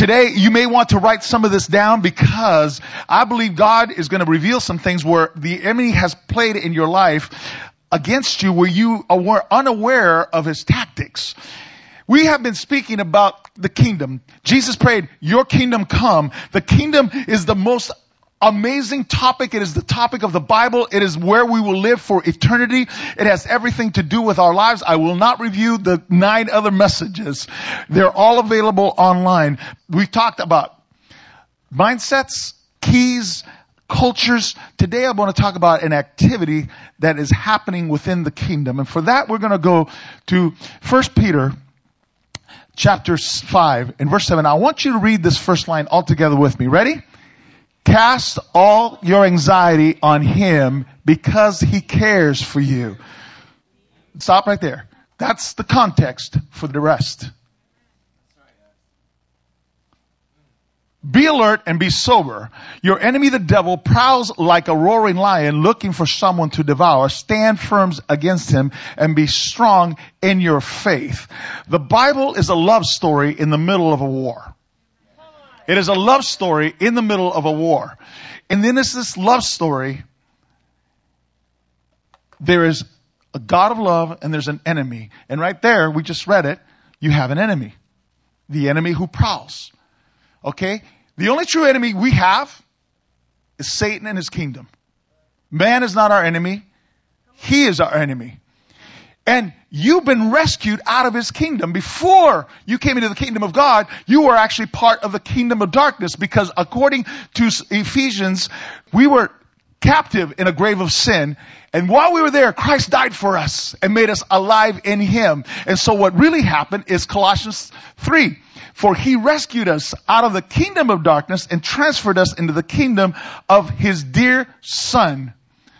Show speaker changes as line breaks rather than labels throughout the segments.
Today, you may want to write some of this down because I believe God is going to reveal some things where the enemy has played in your life against you where you were unaware of his tactics. We have been speaking about the kingdom. Jesus prayed, your kingdom come. The kingdom is the most amazing topic. It is the topic of the Bible. It is where we will live for eternity. It has everything to do with our lives. I will not review the 9 other messages. They're all available online. We talked about mindsets, keys, cultures. Today I want to talk about an activity that is happening within the kingdom. And for that, we're going to go to 1 Peter chapter 5 and verse 7. I want you to read this first line all together with me. Ready? Cast all your anxiety on him because he cares for you. Stop right there. That's the context for the rest. Be alert and be sober. Your enemy, the devil, prowls like a roaring lion looking for someone to devour. Stand firm against him and be strong in your faith. The Bible is a love story in the middle of a war. It is a love story in the middle of a war. And then it's this love story. There is a God of love and there's an enemy. And right there, we just read it, you have an enemy. The enemy who prowls. Okay? The only true enemy we have is Satan and his kingdom. Man is not our enemy. He is our enemy. And you've been rescued out of his kingdom. Before you came into the kingdom of God, you were actually part of the kingdom of darkness because according to Ephesians, we were captive in a grave of sin. And while we were there, Christ died for us and made us alive in him. And so what really happened is Colossians 3. For he rescued us out of the kingdom of darkness and transferred us into the kingdom of his dear Son.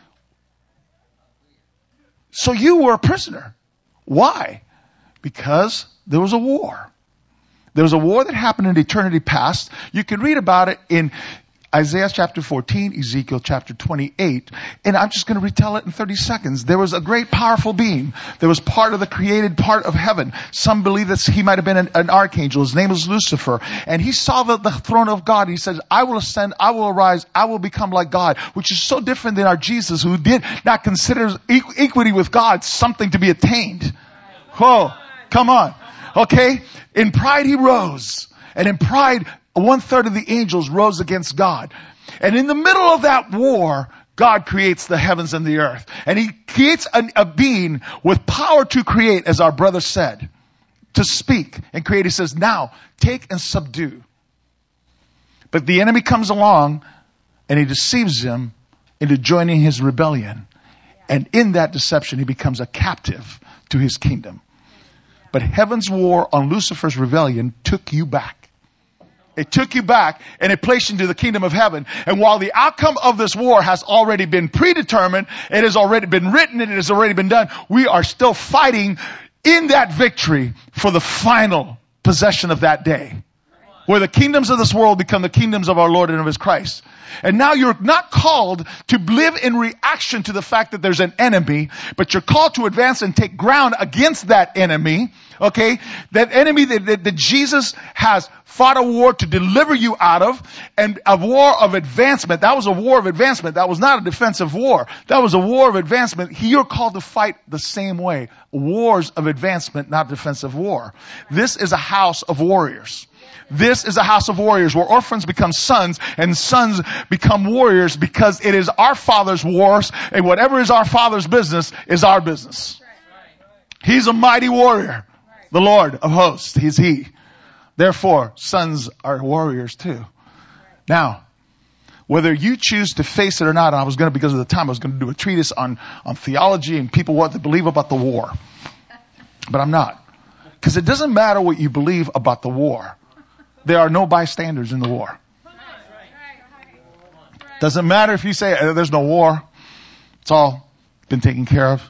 So you were a prisoner. Why? Because there was a war. There was a war that happened in eternity past. You can read about it in Isaiah chapter 14, Ezekiel chapter 28. And I'm just going to retell it in 30 seconds. There was a great powerful being. There was part of the created part of heaven. Some believe that he might have been an archangel. His name was Lucifer. And he saw the throne of God. He says, I will ascend, I will arise, I will become like God. Which is so different than our Jesus who did not consider equity with God something to be attained. Whoa, come on. Okay? In pride he rose. And in pride, 1/3 of the angels rose against God. And in the middle of that war, God creates the heavens and the earth. And he creates a being with power to create, as our brother said, to speak and create. He says, now take and subdue. But the enemy comes along and he deceives him into joining his rebellion. And in that deception, he becomes a captive to his kingdom. But heaven's war on Lucifer's rebellion took you back. It took you back and it placed you into the kingdom of heaven. And while the outcome of this war has already been predetermined, it has already been written, and it has already been done, we are still fighting in that victory for the final possession of that day. Where the kingdoms of this world become the kingdoms of our Lord and of his Christ. And now you're not called to live in reaction to the fact that there's an enemy, but you're called to advance and take ground against that enemy. Okay? That enemy that Jesus has fought a war to deliver you out of, and a war of advancement. That was a war of advancement. That was not a defensive war. That was a war of advancement. You're called to fight the same way. Wars of advancement, not defensive war. This is a house of warriors. This is a house of warriors where orphans become sons and sons become warriors because it is our Father's wars, and whatever is our Father's business is our business. He's a mighty warrior. The Lord of hosts. He's he. Therefore, sons are warriors too. Now, whether you choose to face it or not, because of the time, I was going to do a treatise on theology and people what they believe about the war. But I'm not. Because it doesn't matter what you believe about the war. There are no bystanders in the war. Doesn't matter if you say there's no war. It's all been taken care of.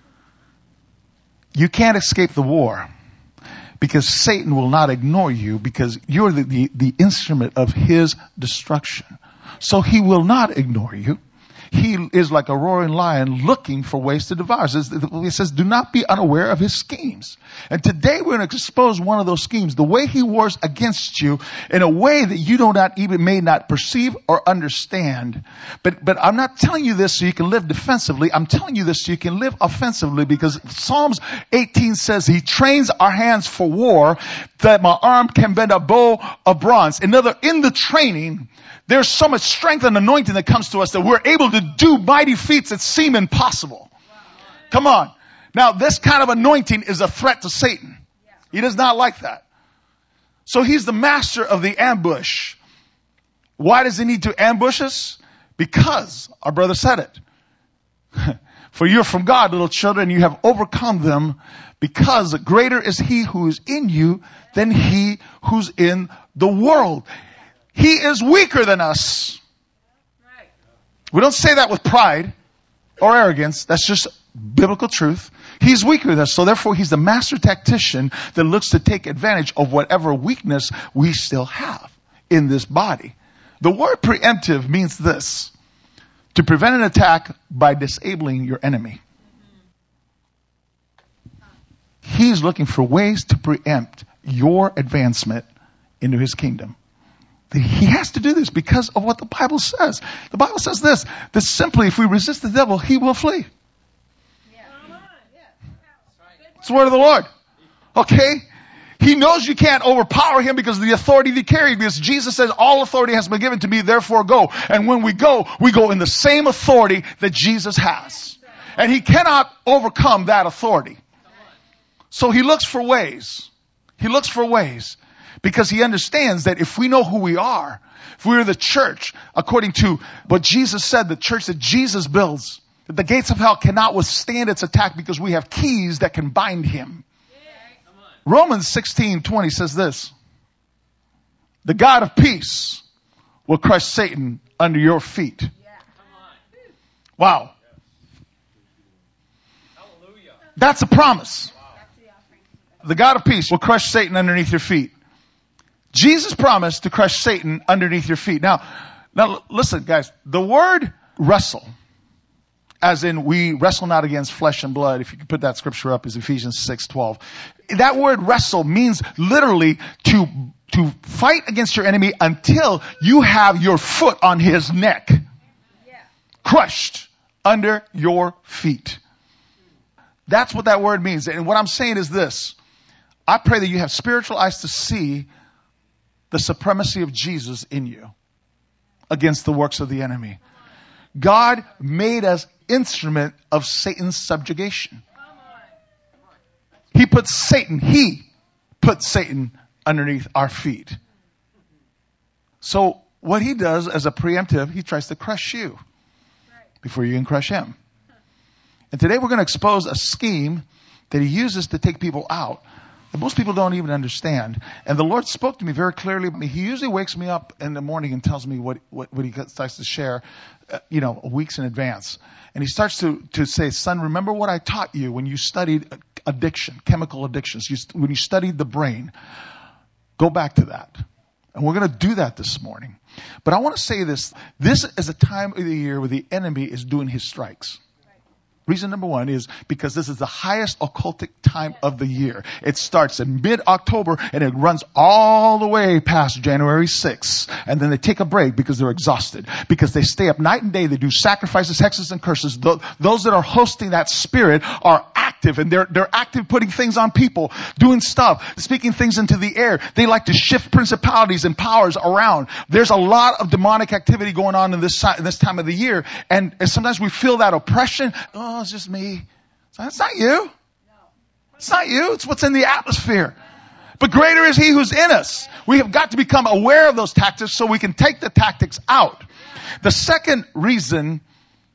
You can't escape the war because Satan will not ignore you because you're the instrument of his destruction. So he will not ignore you. he is like a roaring lion looking for ways to devour. It says, do not be unaware of his schemes. And today we're going to expose one of those schemes, the way he wars against you in a way that you may not perceive or understand. But I'm not telling you this so you can live defensively. I'm telling you this so you can live offensively, because Psalms 18 says he trains our hands for war, that my arm can bend a bow of bronze. In the training, there's so much strength and anointing that comes to us that we're able to do mighty feats that seem impossible. Come on. Now, this kind of anointing is a threat to Satan. He does not like that. So he's the master of the ambush. Why does he need to ambush us? Because our brother said it. For you're from God, little children, you have overcome them, because greater is he who is in you than he who's in the world. He is weaker than us. We don't say that with pride or arrogance. That's just biblical truth. He's weaker than us. So therefore, he's the master tactician that looks to take advantage of whatever weakness we still have in this body. The word preemptive means this: to prevent an attack by disabling your enemy. He's looking for ways to preempt your advancement into his kingdom. He has to do this because of what the Bible says. The Bible says this, that simply if we resist the devil, he will flee. It's the word of the Lord. Okay? He knows you can't overpower him because of the authority he carried. Because Jesus says, all authority has been given to me, therefore go. And when we go in the same authority that Jesus has. And he cannot overcome that authority. So he looks for ways. He looks for ways. Because he understands that if we know who we are, if we're the church, according to what Jesus said, the church that Jesus builds, that the gates of hell cannot withstand its attack because we have keys that can bind him. Romans 16:20 says this: the God of peace will crush Satan under your feet. Wow. That's a promise. The God of peace will crush Satan underneath your feet. Jesus promised to crush Satan underneath your feet. Now listen, guys, the word wrestle, as in we wrestle not against flesh and blood, if you can put that scripture up, is Ephesians 6:12. That word wrestle means literally to fight against your enemy until you have your foot on his neck. Crushed under your feet. That's what that word means. And what I'm saying is this: I pray that you have spiritual eyes to see the supremacy of Jesus in you against the works of the enemy. God made us instrument of Satan's subjugation. He put Satan underneath our feet. So what he does as a preemptive, he tries to crush you before you can crush him. And today we're going to expose a scheme that he uses to take people out that most people don't even understand. And the Lord spoke to me very clearly. He usually wakes me up in the morning and tells me what he starts to share, weeks in advance. And he starts to say, son, remember what I taught you when you studied addiction, chemical addictions, when you studied the brain. Go back to that. And we're going to do that this morning. But I want to say this. This is a time of the year where the enemy is doing his strikes. Reason number one is because this is the highest occultic time of the year. It starts in mid-October and it runs all the way past January 6th. And then they take a break because they're exhausted. Because they stay up night and day. They do sacrifices, hexes, and curses. Those that are hosting that spirit are active. And they're active putting things on people, doing stuff, speaking things into the air. They like to shift principalities and powers around. There's a lot of demonic activity going on in this time of the year. And sometimes we feel that oppression. Oh, it's just me. It's not you. It's not you. It's what's in the atmosphere. But greater is he who's in us. We have got to become aware of those tactics so we can take the tactics out. The second reason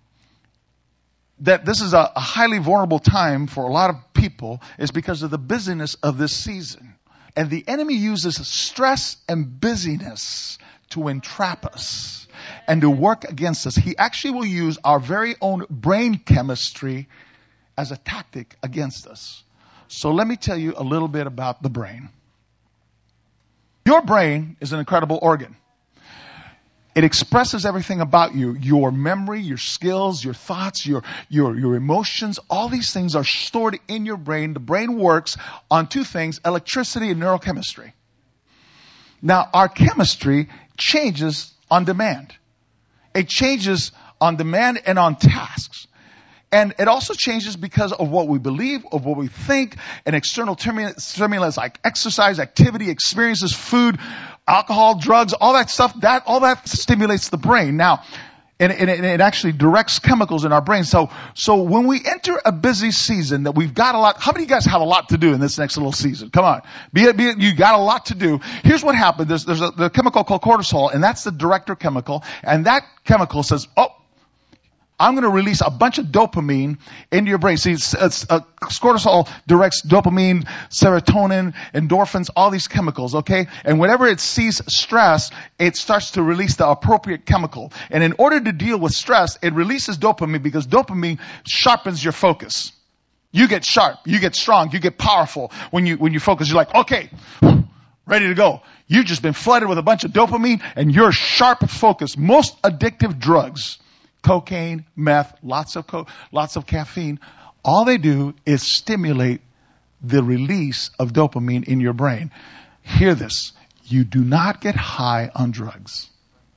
that this is a highly vulnerable time for a lot of people is because of the busyness of this season. And the enemy uses stress and busyness to entrap us and to work against us. He actually will use our very own brain chemistry as a tactic against us. So let me tell you a little bit about the brain. Your brain is an incredible organ. It expresses everything about you. Your memory, your skills, your thoughts, your emotions, all these things are stored in your brain. The brain works on two things, electricity and neurochemistry. Now, our chemistry changes on demand. It changes on demand and on tasks. And it also changes because of what we believe, of what we think, and external stimulus like exercise, activity, experiences, food, alcohol, drugs, all that stuff, all that stimulates the brain. Now, and it actually directs chemicals in our brain. So when we enter a busy season that we've got a lot, how many of you guys have a lot to do in this next little season? Come on. Be it, you got a lot to do. Here's what happened. There's the chemical called cortisol, and that's the director chemical. And that chemical says, I'm going to release a bunch of dopamine into your brain. See, cortisol directs dopamine, serotonin, endorphins, all these chemicals, okay? And whenever it sees stress, it starts to release the appropriate chemical. And in order to deal with stress, it releases dopamine because dopamine sharpens your focus. You get sharp, you get strong, you get powerful when you focus. You're like, okay, ready to go. You've just been flooded with a bunch of dopamine and you're sharp focused. Most addictive drugs, cocaine, meth, lots of caffeine, all they do is stimulate the release of dopamine in your brain. Hear this. You do not get high on drugs.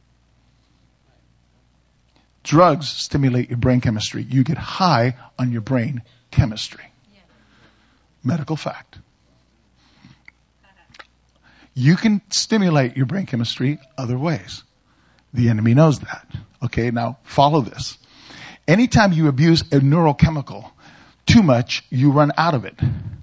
Drugs stimulate your brain chemistry. You get high on your brain chemistry. Medical fact. You can stimulate your brain chemistry other ways. The enemy knows that. Okay, now follow this. Anytime you abuse a neurochemical too much, you run out of it.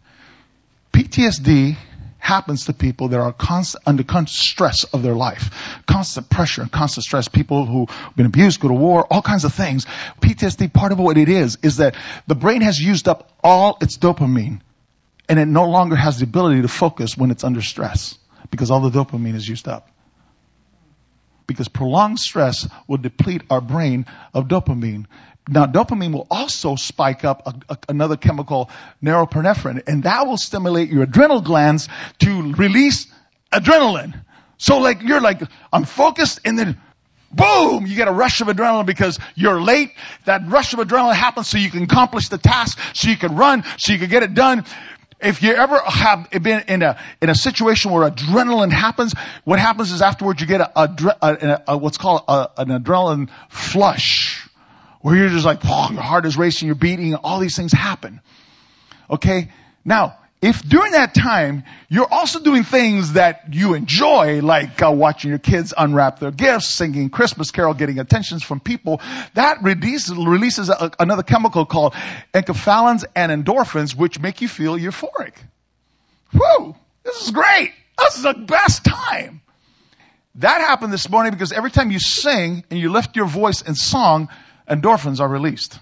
PTSD happens to people that are under constant stress of their life. Constant pressure and constant stress. People who've been abused, go to war, all kinds of things. PTSD, part of what it is that the brain has used up all its dopamine and it no longer has the ability to focus when it's under stress because all the dopamine is used up. Because prolonged stress will deplete our brain of dopamine. Now, dopamine will also spike up another chemical, norepinephrine, and that will stimulate your adrenal glands to release adrenaline. So you're like, I'm focused, and then boom, you get a rush of adrenaline because you're late. That rush of adrenaline happens so you can accomplish the task, so you can run, so you can get it done. If you ever have been in a situation where adrenaline happens, what happens is afterwards you get what's called an adrenaline flush, where you're just like, your heart is racing, you're beating, all these things happen. Okay? Now, if during that time you're also doing things that you enjoy, like watching your kids unwrap their gifts, singing Christmas carol, getting attentions from people, that releases another chemical called enkephalins and endorphins, which make you feel euphoric. Whoa, this is great. This is the best time. That happened this morning because every time you sing and you lift your voice in song, endorphins are released.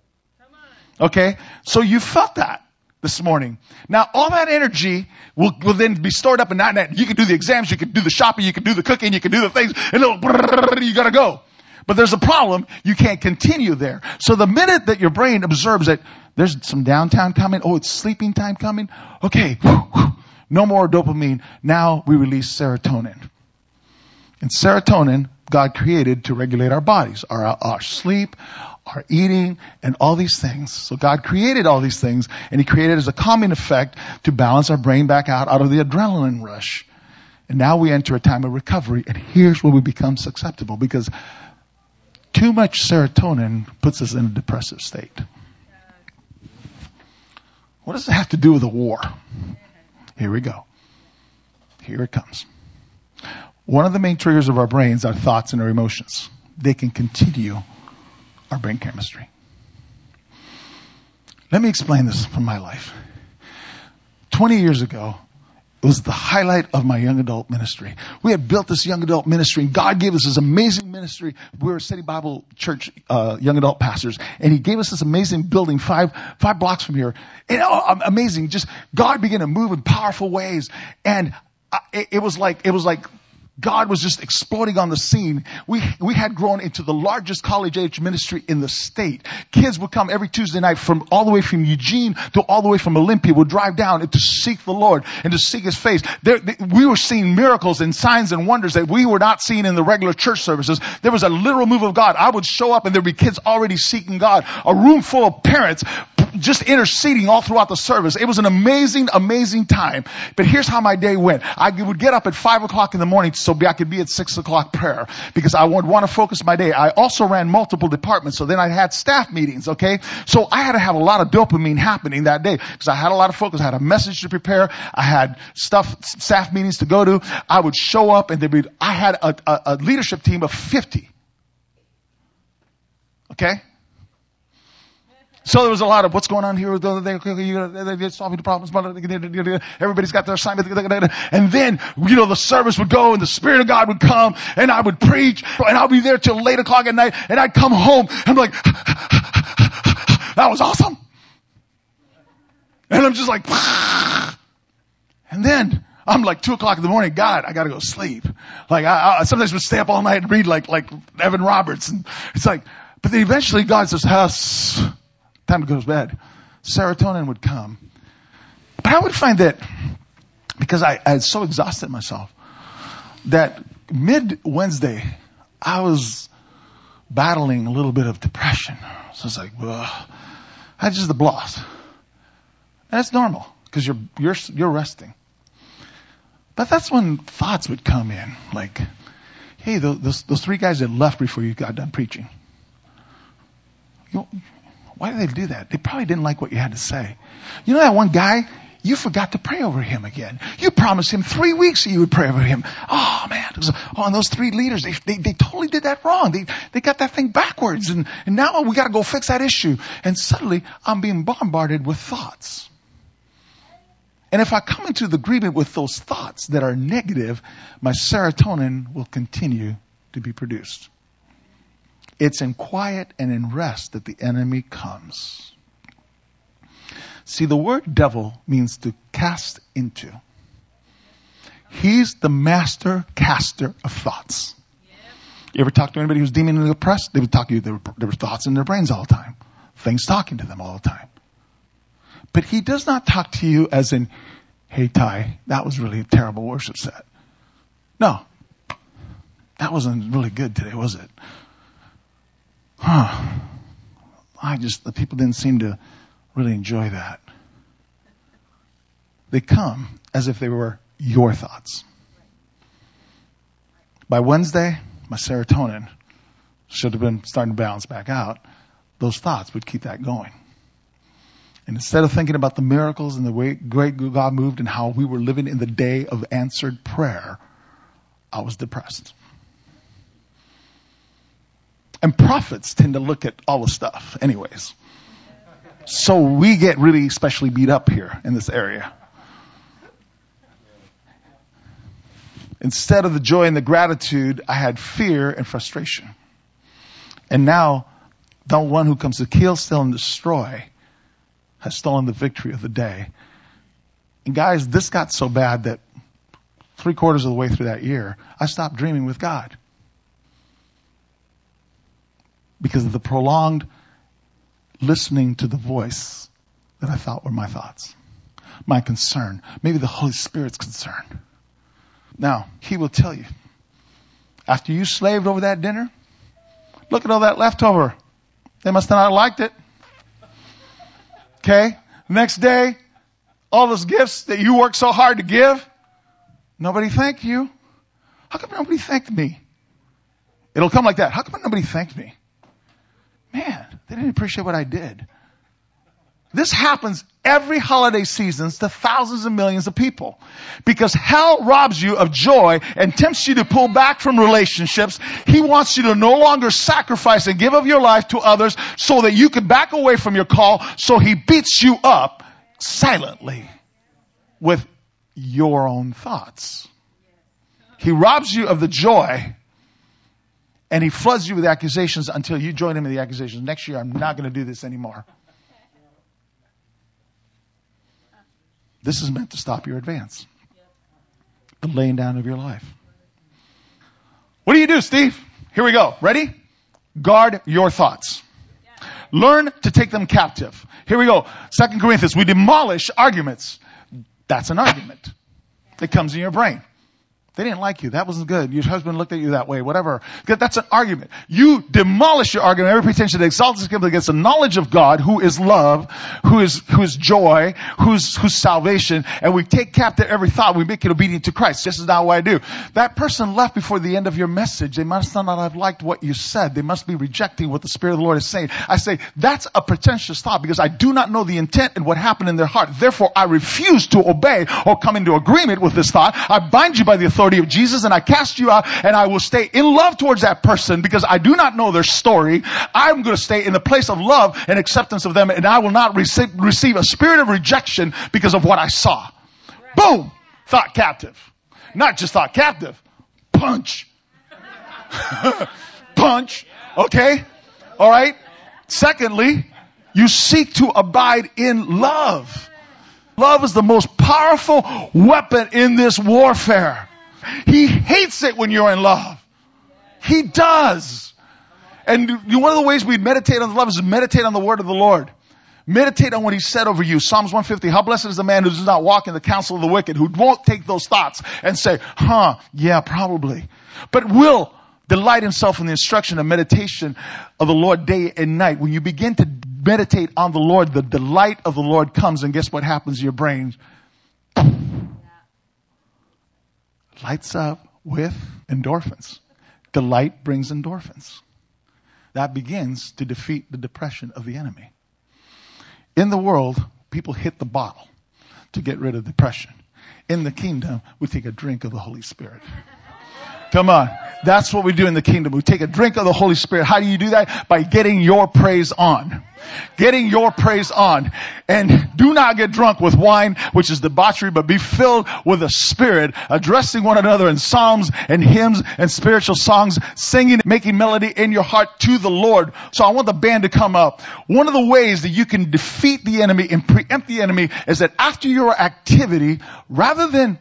Okay, so you felt that this morning. Now, all that energy will then be stored up in that. You can do the exams, you can do the shopping, you can do the cooking, you can do the things, and you gotta go. But there's a problem. You can't continue there. So the minute that your brain observes that there's some downtime coming, it's sleeping time coming, okay, no more dopamine. Now we release serotonin. And serotonin, God created to regulate our bodies, our sleep, our eating, and all these things. So God created all these things, and He created as a calming effect to balance our brain back out of the adrenaline rush. And now we enter a time of recovery, and here's where we become susceptible, because too much serotonin puts us in a depressive state. What does it have to do with a war? Here we go. Here it comes. One of the main triggers of our brains are thoughts and our emotions. They can continue our brain chemistry. Let me explain this from my life. 20 years ago, it was the highlight of my young adult ministry. We had built this young adult ministry, and God gave us this amazing ministry. We were City Bible Church young adult pastors, and He gave us this amazing building 5 blocks from here. And amazing, just God began to move in powerful ways. And it was like God was just exploding on the scene. We had grown into the largest college age ministry in the state. Kids would come every Tuesday night from all the way from Eugene to all the way from Olympia, would drive down and to seek the Lord and to seek His face. We were seeing miracles and signs and wonders that we were not seeing in the regular church services. There was a literal move of God. I would show up and there'd be kids already seeking God. A room full of parents just interceding all throughout the service. It was an amazing, amazing time. But here's how my day went. I would get up at 5 o'clock in the morning so I could be at 6 o'clock prayer because I would want to focus my day. I also ran multiple departments, so then I had staff meetings, okay? So I had to have a lot of dopamine happening that day because I had a lot of focus. I had a message to prepare. I had staff meetings to go to. I would show up and I had a leadership team of 50. Okay? So there was a lot of what's going on here. They're solving the problems. Everybody's got their assignment. And then, the service would go and the Spirit of God would come and I would preach and I'll be there till late o'clock at night and I'd come home and I'm like, that was awesome. And I'm just like, and then I'm like 2 o'clock in the morning. God, I got to go sleep. Like I sometimes would stay up all night and read like Evan Roberts. And it's like, but then eventually God says, time to go to bed. Serotonin would come. But I would find that, because I had so exhausted myself, that mid-Wednesday, I was battling a little bit of depression. So it's like, ugh. I just the bloss. And that's normal, because you're resting. But that's when thoughts would come in, like, hey, those 3 guys that left before you got done preaching. Why did they do that? They probably didn't like what you had to say. You know that one guy? You forgot to pray over him again. You promised him 3 weeks that you would pray over him. Oh man. And those 3 leaders, they totally did that wrong. They got that thing backwards. And now we got to go fix that issue. And suddenly I'm being bombarded with thoughts. And if I come into the agreement with those thoughts that are negative, my serotonin will continue to be produced. It's in quiet and in rest that the enemy comes. See, the word devil means to cast into. He's the master caster of thoughts. You ever talk to anybody who's demonically oppressed? They would talk to you, there were thoughts in their brains all the time. Things talking to them all the time. But he does not talk to you as in, hey Ty, that was really a terrible worship set. No. That wasn't really good today, was it? The people didn't seem to really enjoy that. They come as if they were your thoughts. By Wednesday, my serotonin should have been starting to balance back out. Those thoughts would keep that going. And instead of thinking about the miracles and the way great God moved and how we were living in the day of answered prayer, I was depressed. And prophets tend to look at all the stuff anyways. So we get really especially beat up here in this area. Instead of the joy and the gratitude, I had fear and frustration. And now, the one who comes to kill, steal, and destroy has stolen the victory of the day. And guys, this got so bad that 3/4 of the way through that year, I stopped dreaming with God. Because of the prolonged listening to the voice that I thought were my thoughts. My concern. Maybe the Holy Spirit's concern. Now, He will tell you. After you slaved over that dinner, look at all that leftover. They must have not liked it. Okay? Next day, all those gifts that you worked so hard to give, nobody thanked you. How come nobody thanked me? It'll come like that. How come nobody thanked me? Man, they didn't appreciate what I did. This happens every holiday season to thousands and millions of people. Because hell robs you of joy and tempts you to pull back from relationships. He wants you to no longer sacrifice and give of your life to others so that you can back away from your call. So he beats you up silently with your own thoughts. He robs you of the joy. And he floods you with accusations until you join him in the accusations. Next year, I'm not going to do this anymore. This is meant to stop your advance. The laying down of your life. you do, Steve? Here we go. Ready? Guard your thoughts. Learn to take them captive. Here we go. 2 Corinthians, we demolish arguments. That's an argument that comes in your brain. They didn't like you. That wasn't good. Your husband looked at you that way. Whatever. That's an argument. You demolish your argument, every pretension that exalts itself against the knowledge of God, who is love, who is joy, who's salvation, and we take captive every thought. We make it obedient to Christ. This is not what I do. That person left before the end of your message. They must not have liked what you said. They must be rejecting what the Spirit of the Lord is saying. I say, that's a pretentious thought because I do not know the intent and what happened in their heart. Therefore, I refuse to obey or come into agreement with this thought. I bind you by the authority of Jesus and I cast you out, and I will stay in love towards that person because I do not know their story. I'm going to stay in the place of love and acceptance of them, and I will not receive a spirit of rejection because of what I saw. Right. Boom! Thought captive. Not just thought captive. Punch. Punch. Okay? All right? Secondly, you seek to abide in love. Love is the most powerful weapon in this warfare. He hates it when you're in love. He does. And one of the ways we meditate on love is to meditate on the word of the Lord. Meditate on what he said over you. Psalms 150, how blessed is the man who does not walk in the counsel of the wicked, who won't take those thoughts and say, yeah, probably. But will delight himself in the instruction and meditation of the Lord day and night. When you begin to meditate on the Lord, the delight of the Lord comes, and guess what happens to your brain? Lights up with endorphins. Delight brings endorphins. That begins to defeat the depression of the enemy. In the world, people hit the bottle to get rid of depression. In the kingdom, we take a drink of the Holy Spirit. Come on. That's what we do in the kingdom. We take a drink of the Holy Spirit. How do you do that? By getting your praise on. Getting your praise on. And do not get drunk with wine, which is debauchery, but be filled with the Spirit, addressing one another in psalms and hymns and spiritual songs, singing, making melody in your heart to the Lord. So I want the band to come up. One of the ways that you can defeat the enemy and preempt the enemy is that after your activity, rather than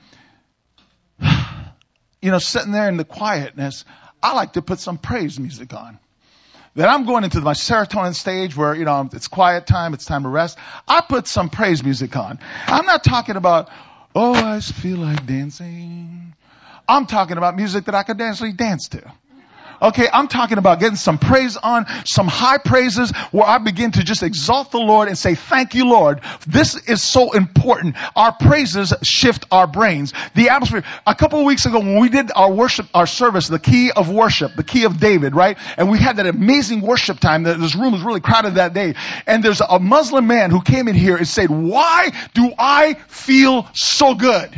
sitting there in the quietness, I like to put some praise music on. Then I'm going into my serotonin stage where, it's quiet time, it's time to rest. I put some praise music on. I'm not talking about, I feel like dancing. I'm talking about music that I could actually dance to. Okay, I'm talking about getting some praise on, some high praises where I begin to just exalt the Lord and say, thank you, Lord. This is so important. Our praises shift our brains. The atmosphere. A couple of weeks ago when we did our worship, our service, the key of worship, the key of David, right? And we had that amazing worship time. This room was really crowded that day. And there's a Muslim man who came in here and said, why do I feel so good?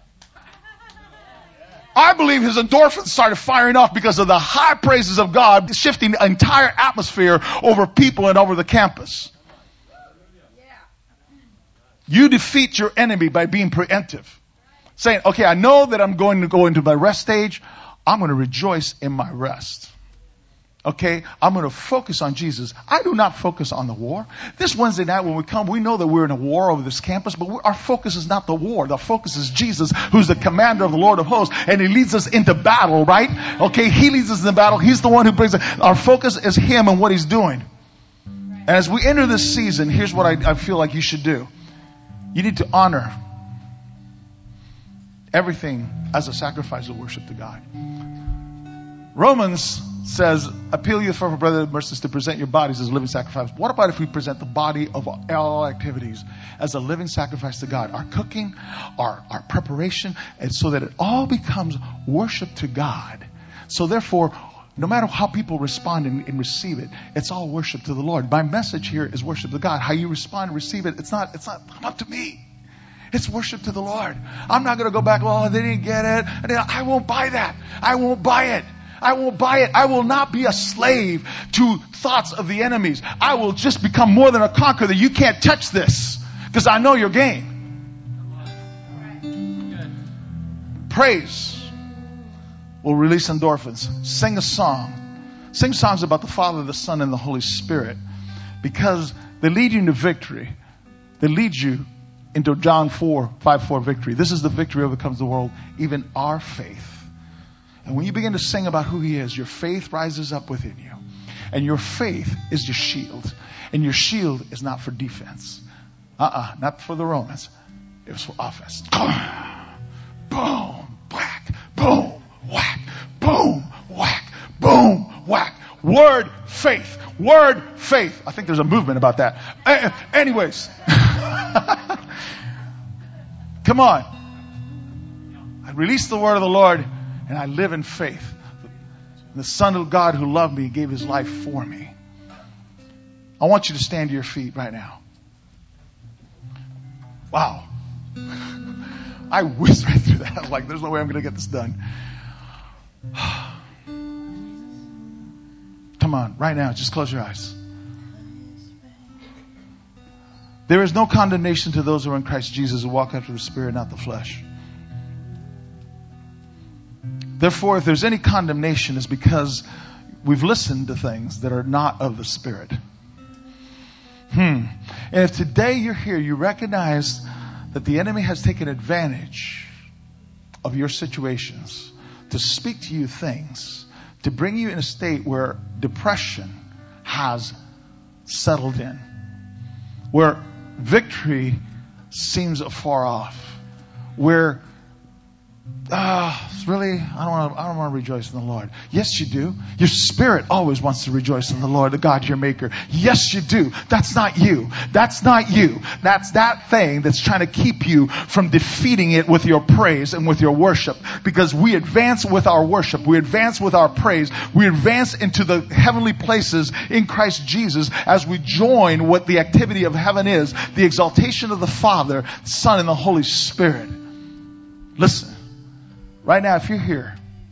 I believe his endorphins started firing off because of the high praises of God, shifting the entire atmosphere over people and over the campus. You defeat your enemy by being preemptive. Saying, okay, I know that I'm going to go into my rest stage. I'm going to rejoice in my rest. Okay, I'm going to focus on Jesus. I do not focus on the war. This Wednesday night when we come, we know that we're in a war over this campus, but our focus is not the war. The focus is Jesus, who's the commander of the Lord of hosts, and he leads us into battle, right? Okay, he leads us into battle. He's the one who brings it. Our focus is him and what he's doing. And as we enter this season, here's what I feel like you should do. You need to honor everything as a sacrifice of worship to God. Romans says, appeal you for brother and mercies to present your bodies as a living sacrifice. What about if we present the body of all activities as a living sacrifice to God? Our cooking, our preparation, and so that it all becomes worship to God. So therefore, no matter how people respond and receive it, it's all worship to the Lord. My message here is worship to God. How you respond and receive it, it's not up to me. It's worship to the Lord. I'm not going to go back, they didn't get it. I won't buy that. I won't buy it. I won't buy it. I will not be a slave to thoughts of the enemies. I will just become more than a conqueror. That you can't touch this because I know your game. Praise will release endorphins. Sing a song. Sing songs about the Father, the Son, and the Holy Spirit because they lead you into victory. They lead you into John 4:5-4 victory. This is the victory overcomes the world, even our faith. And when you begin to sing about who He is, your faith rises up within you. And your faith is your shield. And your shield is not for defense. Not for the Romans. It was for offense. Boom, whack, boom, whack, boom, whack, boom, whack. Word, faith. Word, faith. I think there's a movement about that. Anyways. Come on. I release the word of the Lord and I live in faith. The Son of God who loved me gave His life for me. I want you to stand to your feet right now. Wow. I whizzed right through that. I was like, there's no way I'm going to get this done. Come on, right now, just close your eyes. There is no condemnation to those who are in Christ Jesus, who walk after the Spirit, not the flesh. Therefore, if there's any condemnation, it's because we've listened to things that are not of the Spirit. And if today you're here, you recognize that the enemy has taken advantage of your situations to speak to you things, to bring you in a state where depression has settled in, where victory seems afar off, where really, I don't want to rejoice in the Lord. Yes, you do. Your spirit always wants to rejoice in the Lord, the God, your maker. Yes, you do. That's not you. That's not you. That's that thing that's trying to keep you from defeating it with your praise and with your worship. Because we advance with our worship. We advance with our praise. We advance into the heavenly places in Christ Jesus as we join what the activity of heaven is, the exaltation of the Father, Son, and the Holy Spirit. Listen. Right now, if you're here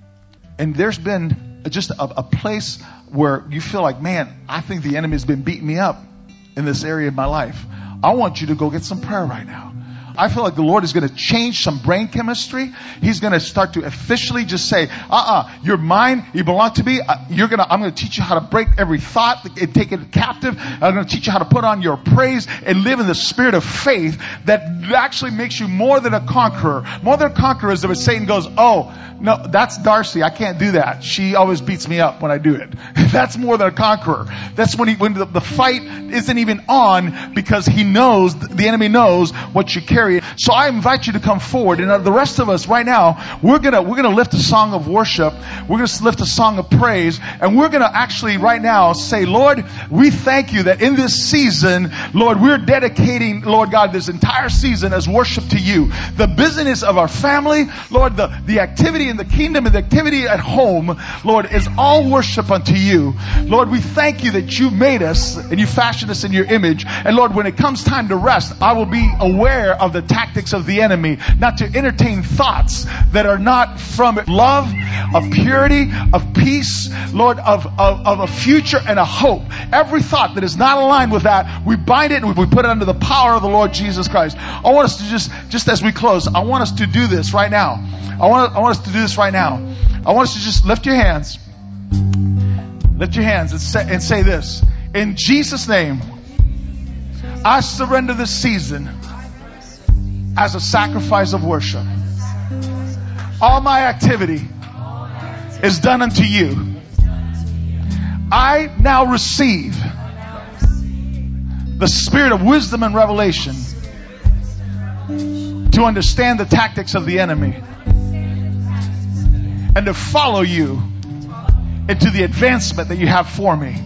and there's been just a place where you feel like, man, I think the enemy has been beating me up in this area of my life, I want you to go get some prayer right now. I feel like the Lord is going to change some brain chemistry. He's going to start to officially just say, you're mine. You belong to me. I'm going to teach you how to break every thought and take it captive. I'm going to teach you how to put on your praise and live in the spirit of faith that actually makes you more than a conqueror. More than a conqueror is if Satan goes, oh, no, that's Darcy. I can't do that. She always beats me up when I do it. That's more than a conqueror. That's when the fight isn't even on, because he knows, the enemy knows what you carry. So I invite you to come forward, and the rest of us right now, we're gonna lift a song of worship. We're gonna lift a song of praise, and we're gonna actually right now say, Lord, we thank you that in this season, Lord, we're dedicating, Lord God, this entire season as worship to you. The business of our family, Lord, the activity in the kingdom and the activity at home, Lord, is all worship unto you. Lord, we thank you that you made us and you fashioned us in your image. And Lord, when it comes time to rest, I will be aware of the tactics of the enemy, not to entertain thoughts that are not from love, of purity, of peace, Lord, of a future and a hope. Every thought that is not aligned with that, we bind it and we put it under the power of the Lord Jesus Christ. I want us to just as we close, I want us to do this right now. I want us to do this right now. I want us to just lift your hands. Lift your hands and say this. In Jesus' name, I surrender this season as a sacrifice of worship. All my activity is done unto you. I now receive the spirit of wisdom and revelation to understand the tactics of the enemy and to follow you into the advancement that you have for me.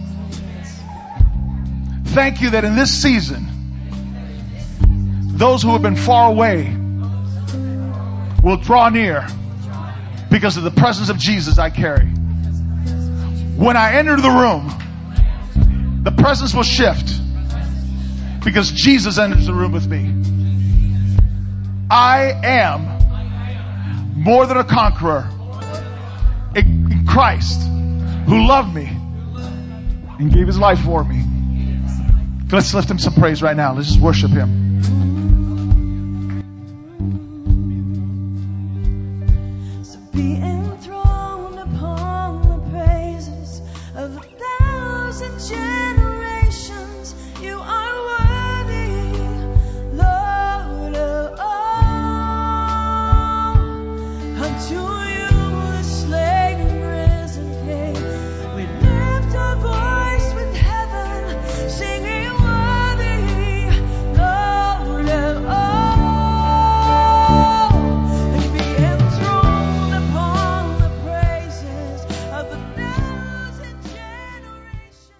Thank you that in this season, those who have been far away will draw near because of the presence of Jesus I carry. When I enter the room, the presence will shift because Jesus enters the room with me. I am more than a conqueror in Christ, who loved me and gave his life for me. Let's lift him some praise right now. Let's just worship him.
So be